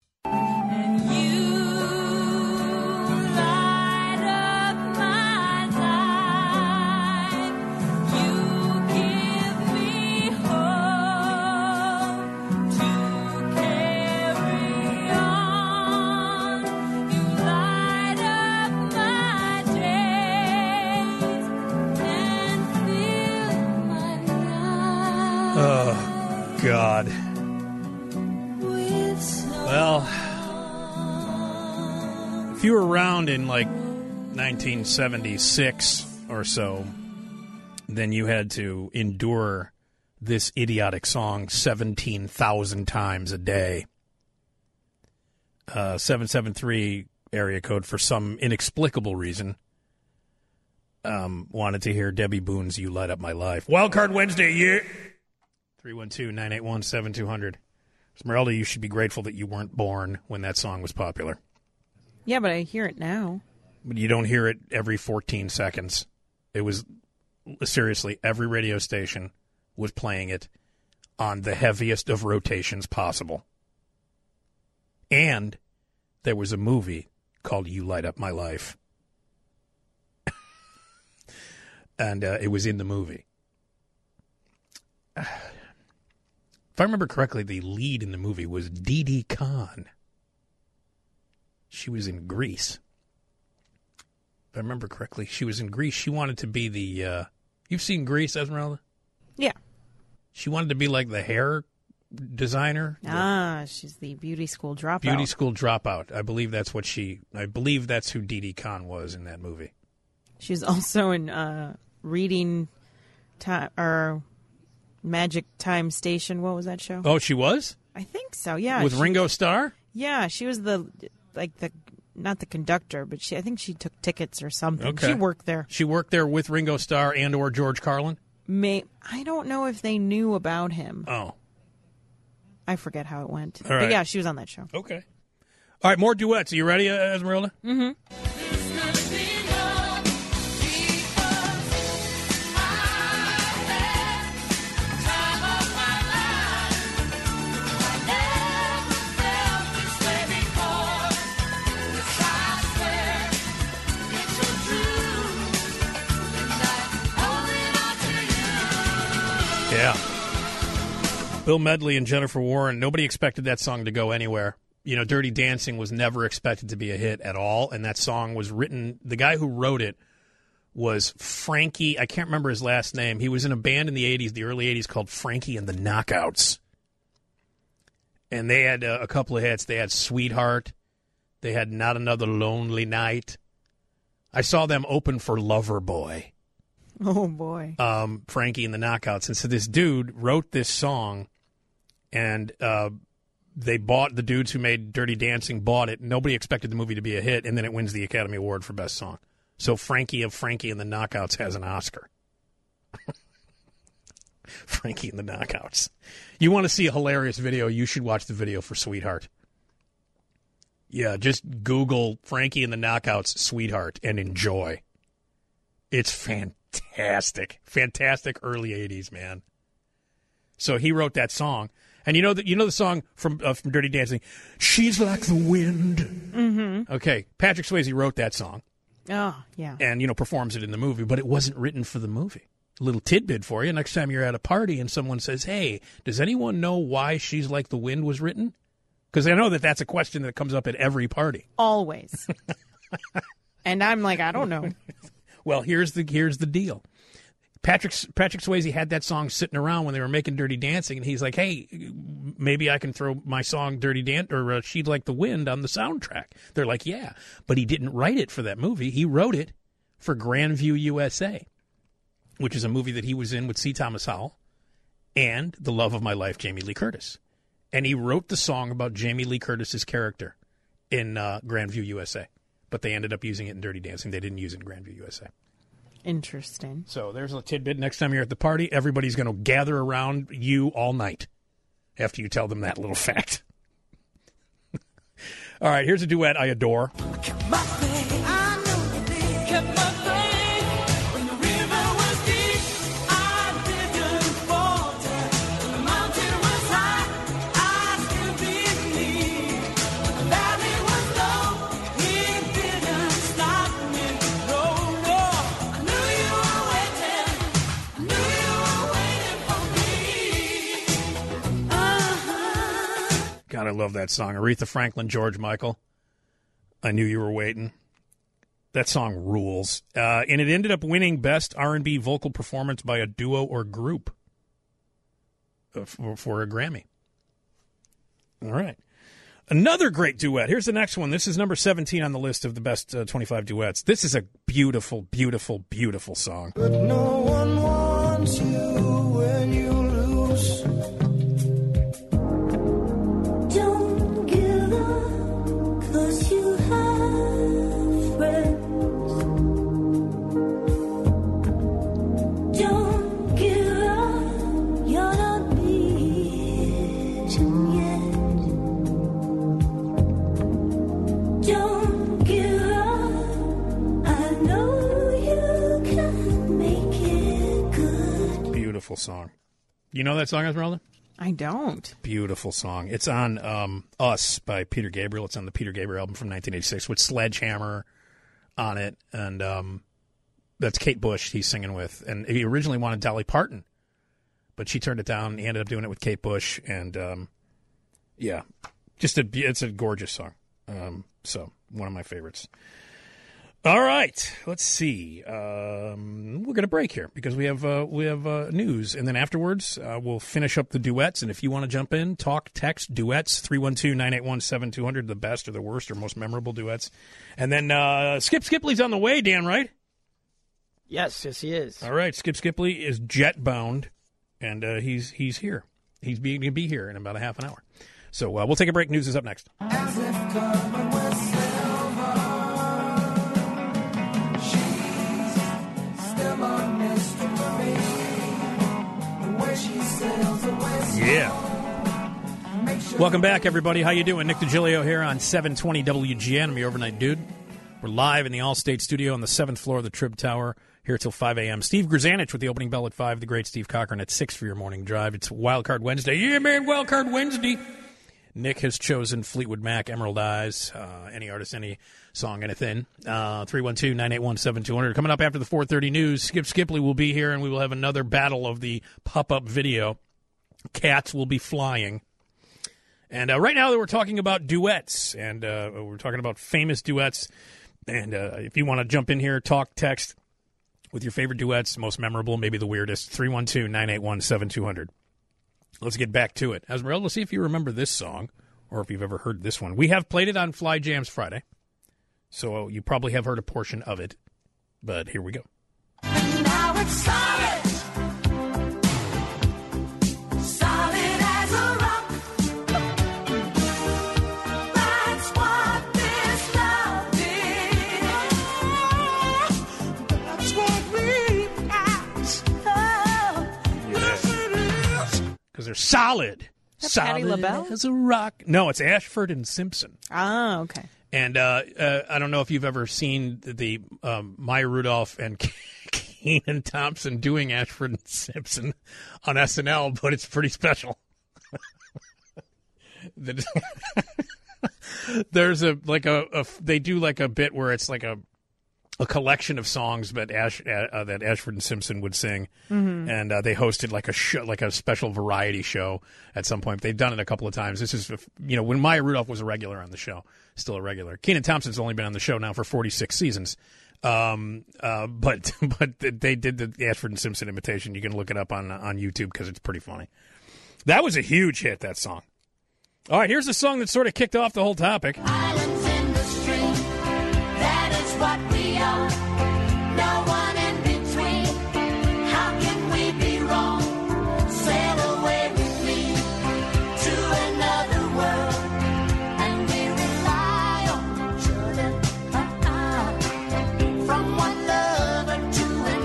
Oh, God. Well, if you were around in like nineteen seventy-six or so, then you had to endure this idiotic song seventeen thousand times a day. Uh, seven seven three area code, for some inexplicable reason, um, wanted to hear Debbie Boone's You Light Up My Life. Wildcard Wednesday, yeah. three one two, nine eight one, seven two zero zero. Esmeralda, you should be grateful that you weren't born when that song was popular. Yeah, but I hear it now. But you don't hear it every fourteen seconds. It was, seriously, every radio station was playing it on the heaviest of rotations possible. And there was a movie called You Light Up My Life. And uh, it was in the movie. If I remember correctly, the lead in the movie was Didi Khan. She was in Grease. If I remember correctly, she was in Grease. She wanted to be the... Uh, you've seen Grease, Esmeralda? Yeah. She wanted to be like the hair designer. Ah, she's the beauty school dropout. Beauty school dropout. I believe that's what she... I believe that's who Didi Khan was in that movie. She's also in uh, Reading Time... or Magic Time Station. What was that show? Oh, she was? I think so, yeah. With she, Ringo Starr? Yeah, she was the... like the... not the conductor, but she I think she took tickets or something. Okay. She worked there. She worked there with Ringo Starr and or George Carlin? May I don't know if they knew about him. Oh. I forget how it went. All right. But yeah, she was on that show. Okay. All right, more duets. Are you ready, uh, Esmeralda? Mm-hmm. Yeah. Bill Medley and Jennifer Warren, nobody expected that song to go anywhere. You know, Dirty Dancing was never expected to be a hit at all, and that song was written, the guy who wrote it was Frankie, I can't remember his last name. He was in a band in the eighties, the early eighties, called Frankie and the Knockouts. And they had uh, a couple of hits. They had Sweetheart. They had Not Another Lonely Night. I saw them open for Loverboy. Oh, boy. Um, Frankie and the Knockouts. And so this dude wrote this song, and uh, they bought, the dudes who made Dirty Dancing bought it. Nobody expected the movie to be a hit, and then it wins the Academy Award for Best Song. So Frankie of Frankie and the Knockouts has an Oscar. Frankie and the Knockouts. You want to see a hilarious video, you should watch the video for Sweetheart. Yeah, just Google Frankie and the Knockouts Sweetheart and enjoy. It's fantastic. Fantastic, fantastic early eighties, man. So he wrote that song, and you know that you know the song from uh, from Dirty Dancing, "She's Like the Wind." Mm-hmm. Okay, Patrick Swayze wrote that song. Oh, yeah. And you know performs it in the movie, but it wasn't written for the movie. A little tidbit for you: next time you're at a party and someone says, "Hey, does anyone know why She's Like the Wind was written?" Because I know that that's a question that comes up at every party. Always. And I'm like, I don't know. Well, here's the here's the deal. Patrick Patrick Swayze had that song sitting around when they were making Dirty Dancing, and he's like, "Hey, maybe I can throw my song Dirty Dan or uh, She'd Like the Wind on the soundtrack." They're like, "Yeah," but he didn't write it for that movie. He wrote it for Grandview, U S A, which is a movie that he was in with C. Thomas Howell and the love of my life, Jamie Lee Curtis. And he wrote the song about Jamie Lee Curtis's character in uh, Grandview, U S A. But they ended up using it in Dirty Dancing. They didn't use it in Grandview, U S A. Interesting. So there's a tidbit. Next time you're at the party, everybody's going to gather around you all night after you tell them that little fact. All right, here's a duet I adore. God, I love that song. Aretha Franklin, George Michael. I Knew You Were Waiting. That song rules. Uh, and it ended up winning Best R and B Vocal Performance by a Duo or Group uh, for, for a Grammy. All right. Another great duet. Here's the next one. This is number seventeen on the list of the best uh, twenty-five duets. This is a beautiful, beautiful, beautiful song. But no one wants you when you lose. Don't give up, 'cause you have friends. Don't give up, you're not beaten yet. Don't give up, I know you can make it good. Beautiful song. You know that song, Esmeralda? I don't. Beautiful song. It's on um, Us by Peter Gabriel. It's on the Peter Gabriel album from nineteen eighty-six with Sledgehammer on it. And um, that's Kate Bush he's singing with. And he originally wanted Dolly Parton, but she turned it down. He ended up doing it with Kate Bush. And, um, yeah, just a, it's a gorgeous song. Um, so, one of my favorites. All right, let's see. Um, we're going to break here because we have uh, we have uh, news, and then afterwards uh, we'll finish up the duets. And if you want to jump in, talk, text, duets, three one two, nine eight one, seven two zero zero, the best or the worst or most memorable duets. And then uh, Skip Skipley's on the way, Dan, right? Yes, yes, he is. All right, Skip Skipley is jet bound, and uh, he's he's here. He's going to be here in about a half an hour. So uh, we'll take a break. News is up next. As if coming with silver, she's still a mystery to me. The way she sails away. Yeah. Welcome back, everybody. How you doing? Nick DiGilio here on seven twenty W G N. I'm your overnight dude. We're live in the Allstate studio on the seventh floor of the Trib Tower here till five a.m. Steve Grzanich with the opening bell at five. The great Steve Cochran at six for your morning drive. It's Wildcard Wednesday. Yeah, man, Wildcard Wednesday. Nick has chosen Fleetwood Mac, Emerald Eyes, uh, any artist, any song, anything. Uh, three one two, nine eight one, seven two zero zero. Coming up after the four thirty news, Skip Skipley will be here, and we will have another battle of the pop-up video. Cats will be flying. And uh, right now we're talking about duets, and uh, we're talking about famous duets. And uh, if you want to jump in here, talk, text with your favorite duets, most memorable, maybe the weirdest, three one two, nine eight one, seven two zero zero. Let's get back to it. Esmeralda, let's see if you remember this song or if you've ever heard this one. We have played it on Fly Jams Friday, so you probably have heard a portion of it, but here we go. Now it's solid, solid as a rock. That's what this love is. That's what we ask. Yes, it is. Because they're solid. Is that Patti solid LaBelle? as a rock. No, it's Ashford and Simpson. Ah, okay. And uh, uh, I don't know if you've ever seen the, the um, Maya Rudolph and Kenan Thompson doing Ashford and Simpson on S N L, but it's pretty special. The- There's a like a, a they do like a bit where it's like a a collection of songs that Ash uh, that Ashford and Simpson would sing, Mm-hmm. and uh, they hosted like a show, like a special variety show at some point. They've done it a couple of times. This is, you know, when Maya Rudolph was a regular on the show, still a regular. Kenan Thompson's only been on the show now for forty-six seasons, um, uh, but but they did the Ashford and Simpson imitation. You can look it up on on YouTube because it's pretty funny. That was a huge hit. That song. All right, here's the song that sort of kicked off the whole topic. Islands in the stream, that is what we are. No one in between. How can we be wrong? Sail away with me to another world, and we rely on each other. Uh-uh. From one lover to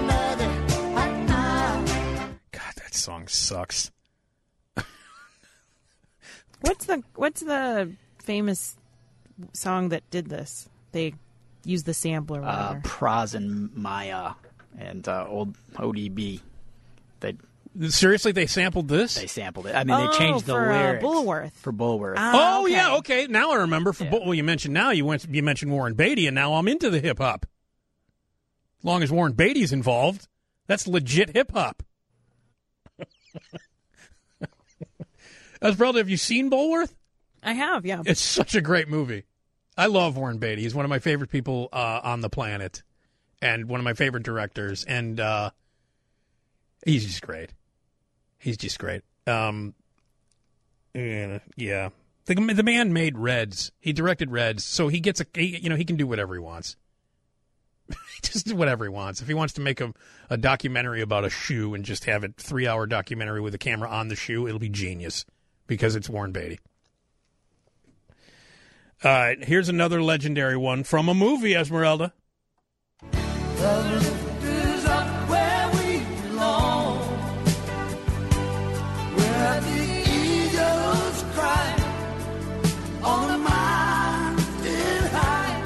bucks. What's the What's the famous song that did this? They used the sampler. Or Uh, whatever. Praz and Maya and uh, old O D B. They Seriously, they sampled this? they sampled it. I mean, Oh, they changed the for, uh, lyrics Bulworth. for Bulworth. Ah, Oh okay. yeah, okay. Now I remember. For Yeah. Bull- well, you mentioned now you went you mentioned Warren Beatty, and now I'm into the hip hop. As long as Warren Beatty's involved, that's legit hip hop. Esmeralda, have you seen Bulworth? I have, yeah. It's such a great movie. I love Warren Beatty. He's one of my favorite people uh, on the planet, and one of my favorite directors. And uh, he's just great. He's just great. Um, yeah, yeah. The, the man made Reds. He directed Reds, so he gets a he, you know he can do whatever he wants. Just do whatever he wants. If he wants to make a, a documentary about a shoe and just have it three hour documentary with a camera on the shoe, it'll be genius because it's Warren Beatty. All right, here's another legendary one from a movie, Esmeralda. Is up where we belong, where the eagles cry on the mountain high.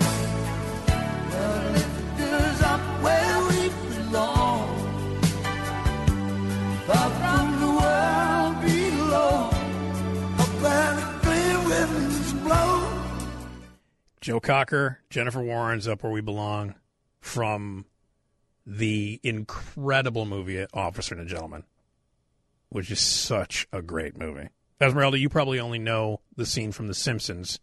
The lift is up where we belong, far from the world below, up where the clear winds blow. Joe Cocker, Jennifer Warren's Up Where We Belong from the incredible movie Officer and a Gentleman, which is such a great movie. Esmeralda, you probably only know the scene from The Simpsons.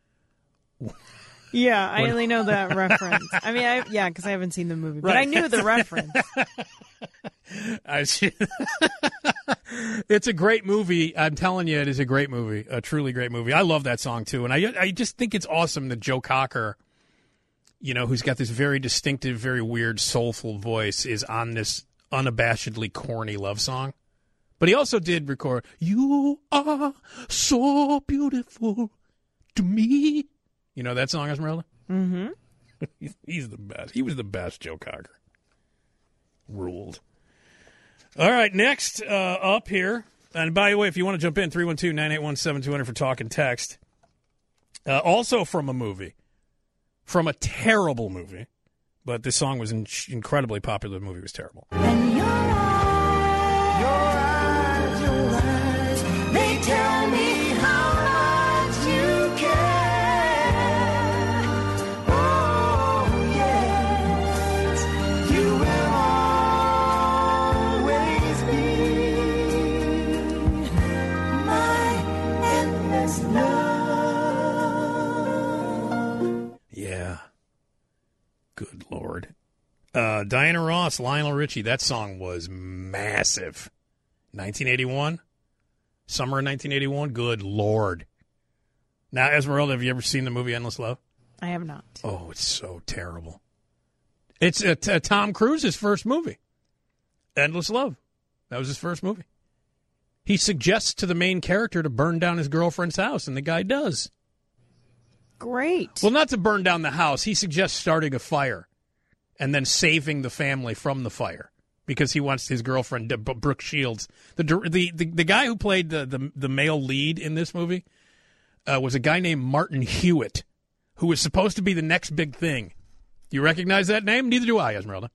Yeah, I only know that reference. I mean, I, yeah, because I haven't seen the movie, but Right. I knew the reference. I see. It's a great movie. I'm telling you, it is a great movie, a truly great movie. I love that song too, and I I just think it's awesome that Joe Cocker, you know, who's got this very distinctive, very weird, soulful voice, is on this unabashedly corny love song. But he also did record "You Are So Beautiful to Me." You know that song, Esmeralda? Mm-hmm. He's, he's the best. He was the best, Joe Cocker. Ruled. All right, next uh, up here, and by the way, if you want to jump in, three one two, nine eight one, seven two zero zero for talk and text. Uh, also from a movie, from a terrible movie, but this song was in- incredibly popular. The movie was terrible. And your eyes, your eyes, your eyes, they tell me how much you care. Oh, yes, you will always be my endless love. Yeah. Good Lord. Uh, Diana Ross, Lionel Richie. That song was massive. nineteen eighty-one? Summer of nineteen eighty-one? Good Lord. Now, Esmeralda, have you ever seen the movie Endless Love? I have not. Oh, it's so terrible. It's uh, t- Tom Cruise's first movie. Endless Love. That was his first movie. He suggests to the main character to burn down his girlfriend's house, and the guy does. Great. Well, not to burn down the house. He suggests starting a fire and then saving the family from the fire because he wants his girlfriend, uh, Brooke Shields. The, the the the guy who played the, the, the male lead in this movie uh, was a guy named Martin Hewitt, who was supposed to be the next big thing. Do you recognize that name? Neither do I, Esmeralda.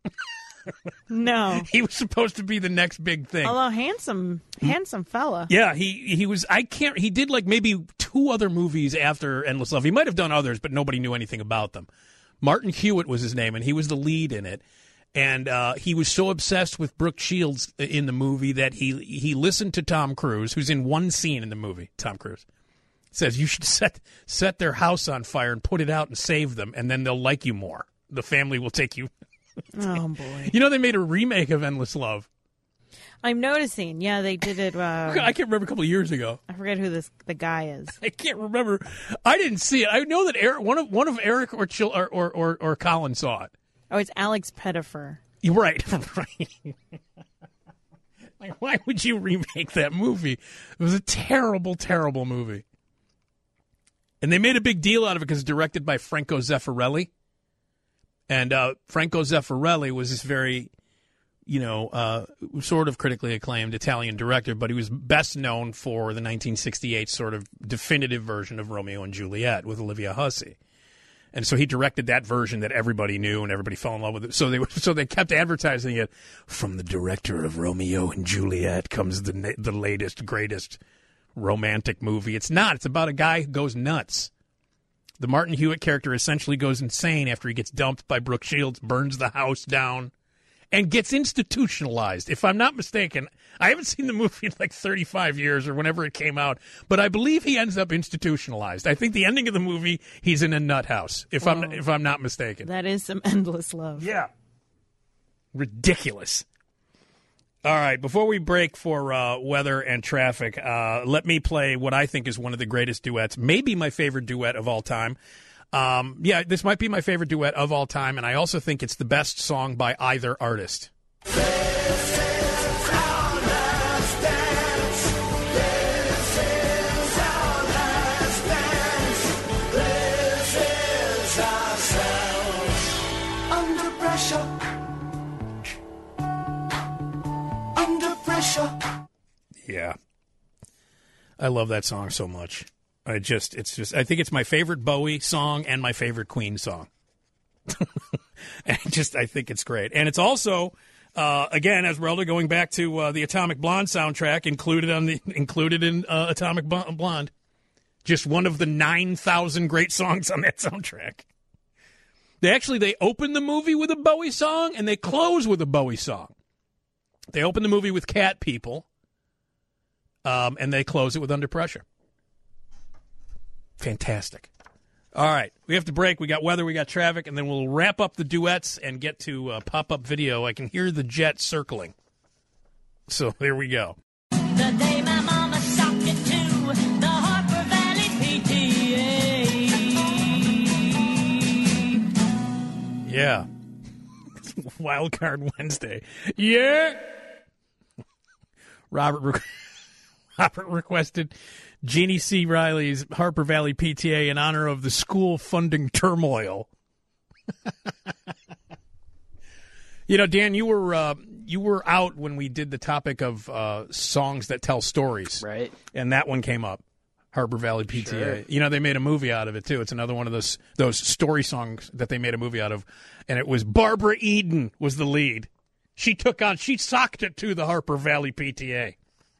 No. He was supposed to be the next big thing. Although handsome, handsome fella. Yeah, he he was. I can't. He did like maybe two other movies after Endless Love. He might have done others, but nobody knew anything about them. Martin Hewitt was his name, and he was the lead in it. And uh, he was so obsessed with Brooke Shields in the movie that he he listened to Tom Cruise, who's in one scene in the movie. Tom Cruise says you should set set their house on fire and put it out and save them, and then they'll like you more. The family will take you. Oh, boy. You know, they made a remake of Endless Love. I'm noticing. Yeah, they did it. Uh, I can't remember a couple of years ago. I forget who this the guy is. I can't remember. I didn't see it. I know that Eric, one of one of Eric or Chil, or, or or or Colin saw it. Oh, it's Alex Pettifer. You're right. Right. Like, why would you remake that movie? It was a terrible, terrible movie. And they made a big deal out of it because it's directed by Franco Zeffirelli. And uh, Franco Zeffirelli was this very, you know, uh, sort of critically acclaimed Italian director, but he was best known for the nineteen sixty-eight sort of definitive version of Romeo and Juliet with Olivia Hussey. And so he directed that version that everybody knew and everybody fell in love with it. So they so they kept advertising it. From the director of Romeo and Juliet comes the the latest, greatest romantic movie. It's not. It's about a guy who goes nuts. The Martin Hewitt character essentially goes insane after he gets dumped by Brooke Shields, burns the house down, and gets institutionalized. If I'm not mistaken, I haven't seen the movie in like thirty-five years or whenever it came out, but I believe he ends up institutionalized. I think the ending of the movie, he's in a nut house, if Whoa. I'm if I'm not mistaken. That is some endless love. Yeah. Ridiculous. All right, before we break for uh, weather and traffic, uh, let me play what I think is one of the greatest duets, maybe my favorite duet of all time. Um, yeah, this might be my favorite duet of all time, and I also think it's the best song by either artist. Under pressure. Under pressure. Yeah. I love that song so much. I just, it's just, I think it's my favorite Bowie song and my favorite Queen song. And just, I think it's great. And it's also, uh, again, Esmeralda, going back to uh, the Atomic Blonde soundtrack, included on the included in uh, Atomic Blonde. Just one of the nine thousand great songs on that soundtrack. They actually, they open the movie with a Bowie song and they close with a Bowie song. They open the movie with Cat People, um, and they close it with Under Pressure. Fantastic. All right, we have to break. We got weather, we got traffic, and then we'll wrap up the duets and get to uh, pop-up video. I can hear the jet circling. So there we go. The day my mama shocked it to the Harper Valley P T A. Yeah. Wild Card Wednesday. Yeah. Robert re- Robert requested Jeannie C. Riley's Harper Valley P T A in honor of the school funding turmoil. You know, Dan, you were uh, you were out when we did the topic of uh, songs that tell stories, Right. and that one came up. Harper Valley P T A. Sure. You know, they made a movie out of it too. It's another one of those those story songs that they made a movie out of, and it was Barbara Eden was the lead. She took on, she socked it to the Harper Valley P T A.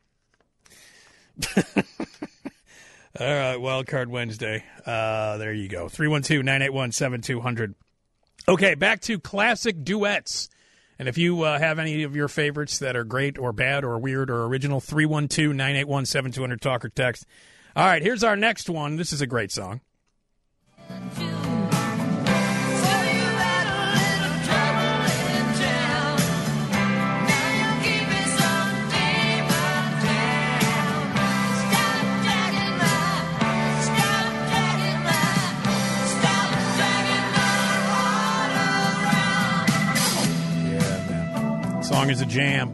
All right, Wild Card Wednesday. Uh, there you go. three one two, nine eight one, seven two zero zero. Okay, back to classic duets. And if you uh, have any of your favorites that are great or bad or weird or original, three one two, nine eight one, seven two zero zero, talk or text. All right, here's our next one. This is a great song. Song is a jam.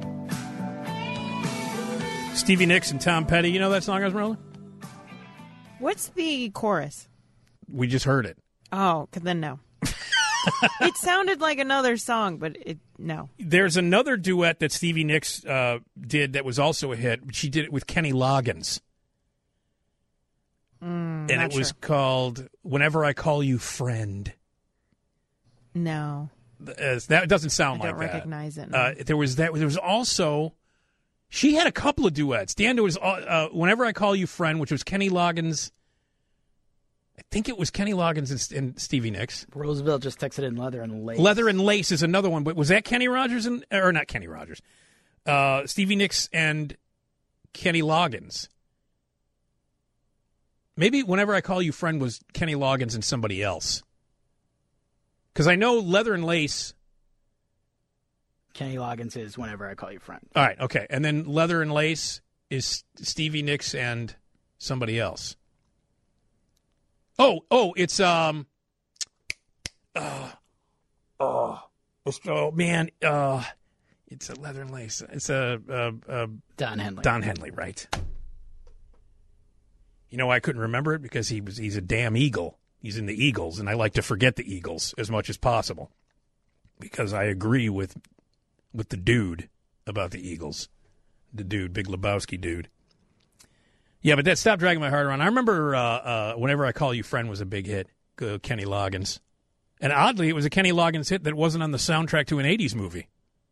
Stevie Nicks and Tom Petty. You know that song, Esmeralda? What's the chorus? We just heard it. Oh, then no. It sounded like another song, but it no. There's another duet that Stevie Nicks uh, did that was also a hit. She did it with Kenny Loggins. Mm, and not it was sure. called Whenever I Call You Friend. No. Uh, that doesn't sound I like don't that. recognize it, no. Uh, there was that. There was also, she had a couple of duets. Dan, there was uh, uh, Whenever I Call You Friend, which was Kenny Loggins. I think it was Kenny Loggins and, and Stevie Nicks. Roosevelt just texted in Leather and Lace. Leather and Lace is another one, but was that Kenny Rogers and or not Kenny Rogers? Uh, Stevie Nicks and Kenny Loggins. Maybe Whenever I Call You Friend was Kenny Loggins and somebody else. Because I know Leather and Lace. Kenny Loggins is Whenever I Call You Friend. All right, okay. And then Leather and Lace is Stevie Nicks and somebody else. Oh, oh, it's um uh, oh, it's, oh man, uh it's a Leather and Lace. It's a uh, uh, Don Henley. Don Henley, right. You know why I couldn't remember it? Because he was he's a damn Eagle. He's in the Eagles, and I like to forget the Eagles as much as possible. Because I agree with with the dude about the Eagles. The dude, Big Lebowski dude. Yeah, but that Stop Dragging My Heart Around. I remember uh, uh, Whenever I Call You Friend was a big hit, uh, Kenny Loggins. And oddly, it was a Kenny Loggins hit that wasn't on the soundtrack to an eighties movie.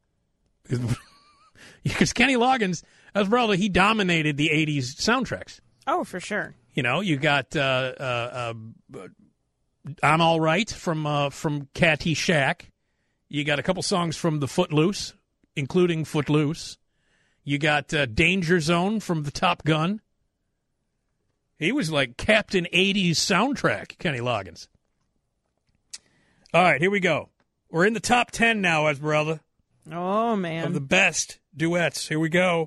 Because Kenny Loggins, Esmeralda, he dominated the eighties soundtracks. Oh, for sure. You know, you got uh, uh, uh, I'm All Right from uh, from Caddyshack. You got a couple songs from the Footloose, including Footloose. You got uh, Danger Zone from the Top Gun. He was like Captain eighties soundtrack, Kenny Loggins. All right, here we go. We're in the top ten now, Esmeralda. Oh, man. Of the best duets. Here we go.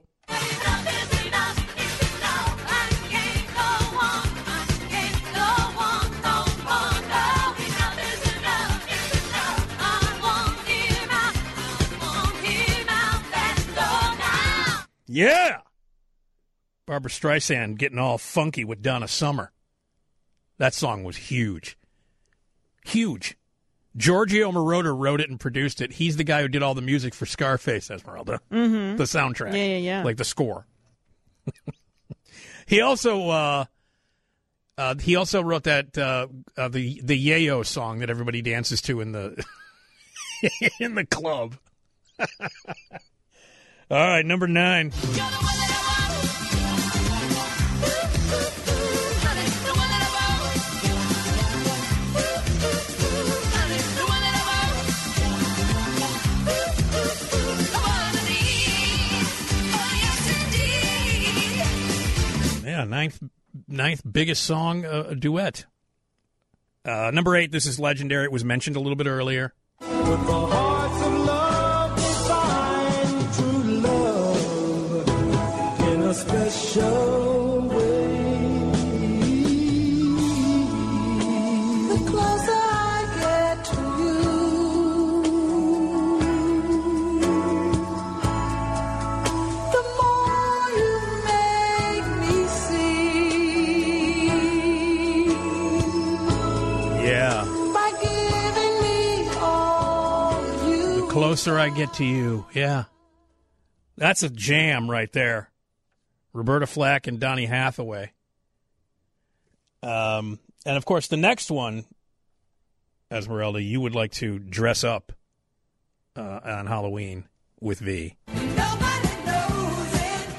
Yeah! Barbra Streisand getting all funky with Donna Summer. That song was huge. Huge. Giorgio Moroder wrote it and produced it. He's the guy who did all the music for Scarface, Esmeralda. Mm-hmm. The soundtrack. Yeah, yeah, yeah. Like the score. He also uh, uh, he also wrote that uh, uh, the the Yayo song that everybody dances to in the in the club. All right, number nine. Yeah, ninth ninth biggest song, uh, a duet. Uh, number eight, this is legendary. It was mentioned a little bit earlier. With the hearts of love, we find true love in a special way. The closer I get to you, the more you make me see. Yeah. By giving me all you. The closer I get to you. Yeah. That's a jam right there. Roberta Flack and Donny Hathaway. Um, and, of course, the next one, Esmeralda, you would like to dress up uh, on Halloween with V. Nobody knows it.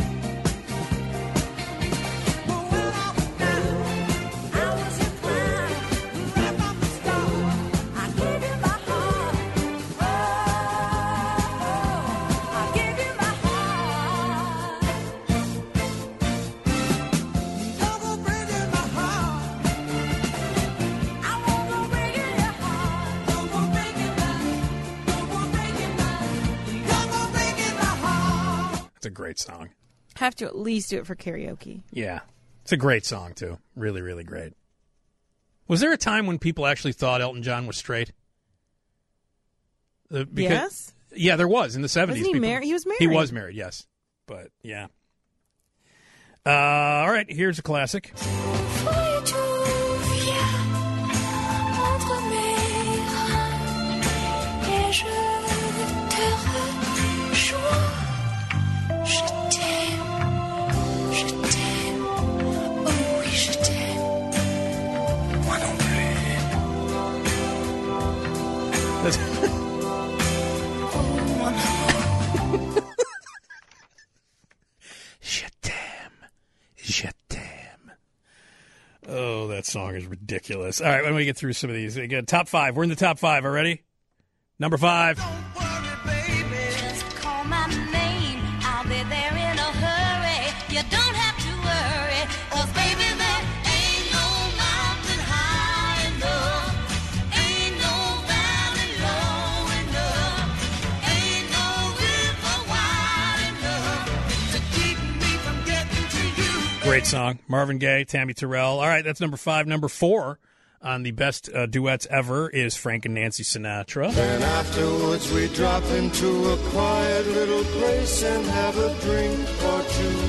But when I was down, I was your clown. Right from the start, I gave you my heart. Oh, I gave you my heart. Don't go breaking my heart. I won't go breaking your heart. Don't go breaking mine. Don't go breaking mine. Don't go breaking my heart. It's a great song. Have to at least do it for karaoke. Yeah. It's a great song, too. Really, really great. Was there a time when people actually thought Elton John was straight? Uh, because- Yes? Yeah, there was in the seventies. Wasn't he people- married? He was married. He was married, yes. But, yeah. Uh, all right, here's a classic. Je t'aime. Je t'aime. Oh, that song is ridiculous. All right, let me get through some of these. We got top five. We're in the top five already. Number five. Just call my name. I'll be there in a hurry. You don't have to worry. 'Cause baby, there ain't no mountain high enough. Ain't no valley low enough. Ain't no river wide enough to keep me from getting to you. Great song. Marvin Gaye, Tammy Terrell. All right, that's number five. Number four on the best uh, duets ever is Frank and Nancy Sinatra. And afterwards we drop into a quiet little place and have a drink or two.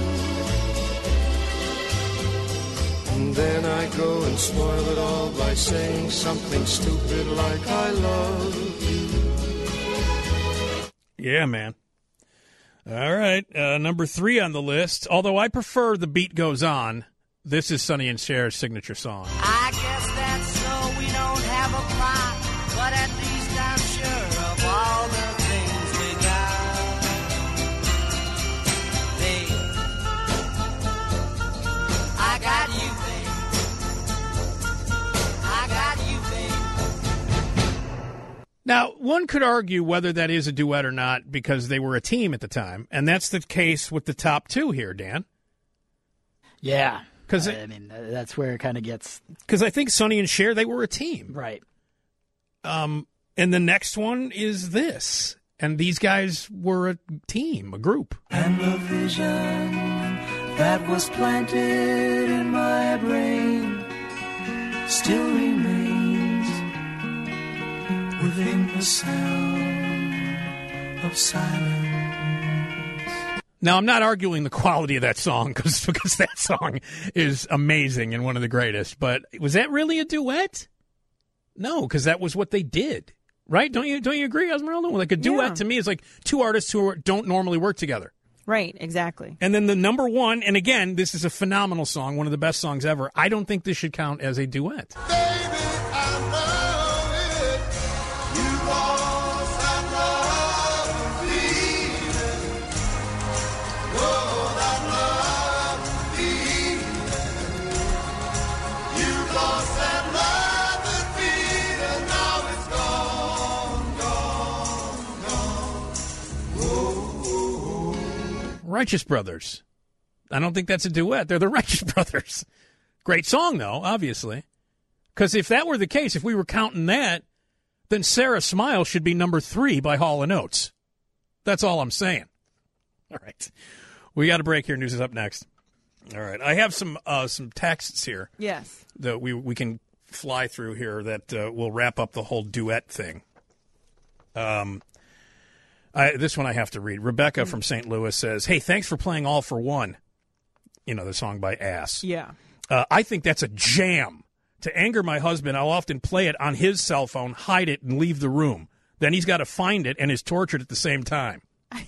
And then I go and spoil it all by saying something stupid like I love you. Yeah, man. All right. Uh, number three on the list. Although I prefer The Beat Goes On, this is Sonny and Cher's signature song. I guess that's so we don't have a plot, but at least I'm sure of all the things we got. Babe, I got you, babe. I got you, babe. Now, one could argue whether that is a duet or not because they were a team at the time, and that's the case with the top two here, Dan. Yeah. Because I mean, th- that's where it kind of gets Because I think Sonny and Cher, they were a team. right. Um, and the next one is this. And these guys were a team, a group. And the vision that was planted in my brain still remains within the sound of silence. Now, I'm not arguing the quality of that song cause, because that song is amazing and one of the greatest. But was that really a duet? No, because that was what they did. Right? Don't you don't you agree, Esmeralda? Like a duet Yeah. to me is like two artists who are, don't normally work together. Right, exactly. And then the number one, and again, this is a phenomenal song, one of the best songs ever. I don't think this should count as a duet. Righteous Brothers. I don't think that's a duet. They're the Righteous Brothers. Great song, though, obviously. Because if that were the case, if we were counting that, then Sarah Smile should be number three by Hall and Oates. That's all I'm saying. All right. We got a break here. News is up next. All right. I have some uh, some texts here Yes. that we, we can fly through here that uh, will wrap up the whole duet thing. Um, I, this one I have to read. Rebecca from Saint Louis says, hey, thanks for playing All for One. You know, the song by Ass. Yeah. Uh, I think that's a jam. To anger my husband, I'll often play it on his cell phone, hide it, and leave the room. Then he's got to find it and is tortured at the same time.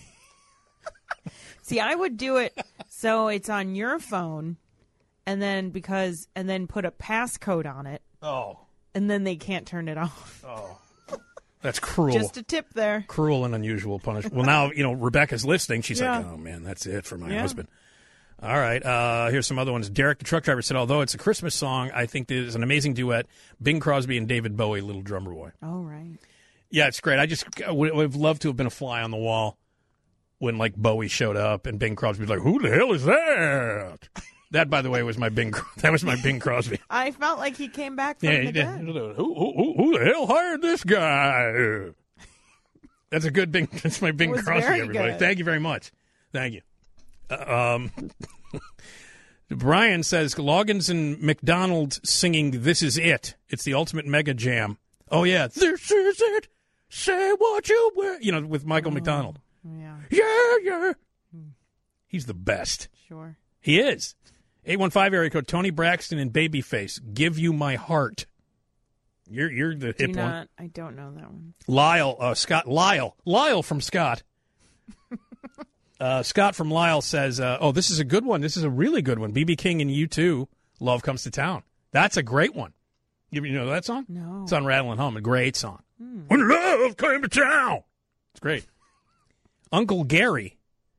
See, I would do it so it's on your phone, and then because and then put a passcode on it, Oh. and then they can't turn it off. Oh. That's cruel. Just a tip there. Cruel and unusual punishment. Well, now, you know, Rebecca's listening. She's Yeah. like, oh, man, that's it for my Yeah. husband. All right. Uh, here's some other ones. Derek, the truck driver, said, although it's a Christmas song, I think there's an amazing duet. Bing Crosby and David Bowie, Little Drummer Boy. Oh, right. Yeah, it's great. I just I would have loved to have been a fly on the wall when, like, Bowie showed up and Bing Crosby was like, who the hell is that? That, by the way, was my Bing. That was my Bing Crosby. I felt like he came back from Yeah, the he dead. did. Who, who, who, who the hell hired this guy? That's a good Bing. That's my Bing It was Crosby, very everybody. good. Thank you very much. Thank you. Uh, um, Brian says Loggins and McDonald singing "This Is It." It's the ultimate mega jam. Oh yeah, this is it. Say what you will. You know, with Michael Oh. McDonald. Yeah, Yeah, yeah. He's the best. sure. He is. eight one five area code Tony Braxton and Babyface. Give You My Heart. You're you're the Do hip not. one. I don't know that one. Lyle, uh, Scott, Lyle, Lyle from Scott. uh, Scott from Lyle says, uh, "Oh, this is a good one. This is a really good one. B B King and U two, Love Comes to Town. That's a great one. You, you know that song? No. It's on Rattle and Hum. A great song. When love came to town. It's great. Uncle Gary,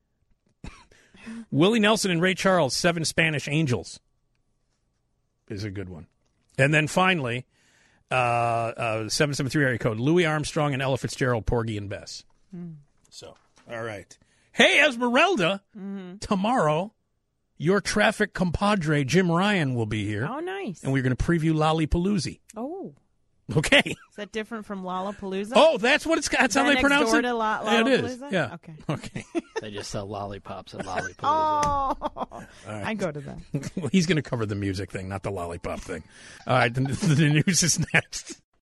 Willie Nelson and Ray Charles, Seven Spanish Angels, is a good one. And then finally." Uh, uh, seven seven three area code Louis Armstrong and Ella Fitzgerald, Porgy and Bess. Mm. So, all right. Hey, Esmeralda, Mm-hmm. tomorrow your traffic compadre Jim Ryan will be here, Oh, nice. and we're going to preview Lollapalooza. Oh, Okay. is that different from Lollapalooza? Oh, that's what it's. That's how That they next pronounce door it. to Lo- Yeah, it is. Lollapalooza? Yeah. Okay. Okay. They just sell lollipops at Lollipalooza. Oh, I go to that. Well, he's going to cover the music thing, not the lollipop thing. All right. The, the news is next.